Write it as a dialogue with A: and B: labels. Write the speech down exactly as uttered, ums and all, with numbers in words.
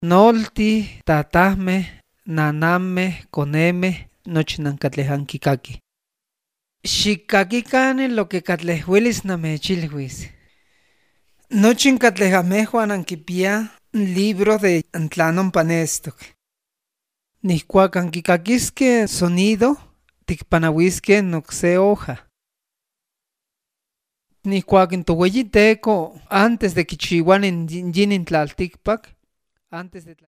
A: Nolti, tatahmeh, nanameh, conemeh, nochi nancatleh anquicaqui. Xiccaquican lo que catleh uelis namechilhuis. Nochi catleh amehjuan anquipiah libro de tlan ompa nestoc. Nihcuac anquicaquisqueh sonido, ticpanauisqueh n ocse hoja. Nihcuac n toweyiteco antes de quichiuani yinin tlalticpac, antes de